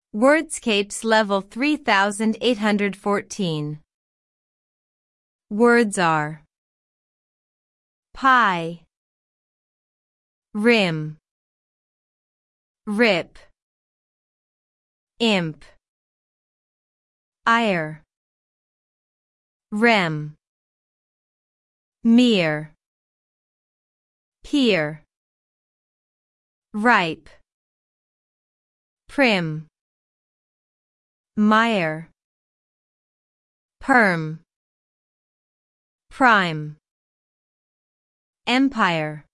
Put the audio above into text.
Wordscapes Level 3814. Words are pie, rim, rip, imp, ire, rem, mere, peer, ripe, prim, mire, perm, prime, empire.